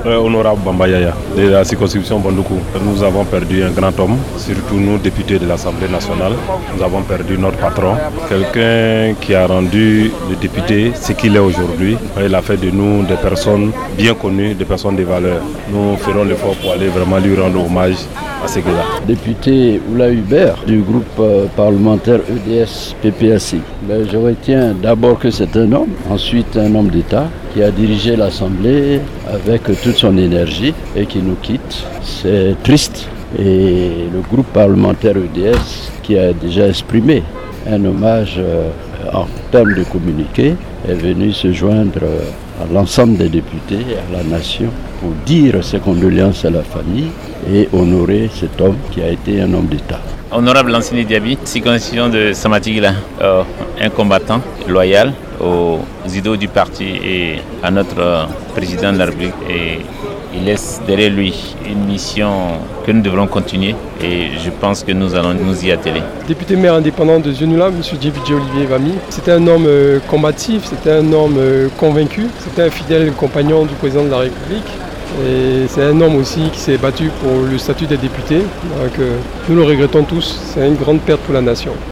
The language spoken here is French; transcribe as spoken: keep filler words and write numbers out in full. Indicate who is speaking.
Speaker 1: Très honorable Bamba Yaya, de la circonscription Bandoukou. Nous avons perdu un grand homme, surtout nous députés de l'Assemblée nationale. Nous avons perdu notre patron, quelqu'un qui a rendu le député ce qu'il est aujourd'hui. Il a fait de nous des personnes bien connues, des personnes de valeur. Nous ferons l'effort pour aller vraiment lui rendre hommage à ce gars-là.
Speaker 2: Député Oula Hubert du groupe euh, parlementaire E D S P P A C. Ben, je retiens d'abord que c'est un homme, ensuite un homme d'État qui a dirigé l'Assemblée avec toute son énergie et qui nous quitte. C'est triste. Et le groupe parlementaire E D S qui a déjà exprimé un hommage euh, en termes de communiqué est venu se joindre euh, à l'ensemble des députés et à la nation pour dire ses condoléances à la famille et honorer cet homme qui a été un homme d'État.
Speaker 3: Honorable Lansini Diaby, circonscription de Samatigila, euh, un combattant loyal aux idéaux du parti et à notre euh, président de la République. Et il laisse derrière lui une mission que nous devrons continuer et je pense que nous allons nous y atteler.
Speaker 4: Député maire indépendant de Zionoula, M. Djebidji Olivier Vami, c'était un homme euh, combatif, c'était un homme euh, convaincu, c'était un fidèle compagnon du président de la République. Et c'est un homme aussi qui s'est battu pour le statut des députés. Donc, euh, nous le regrettons tous, c'est une grande perte pour la nation.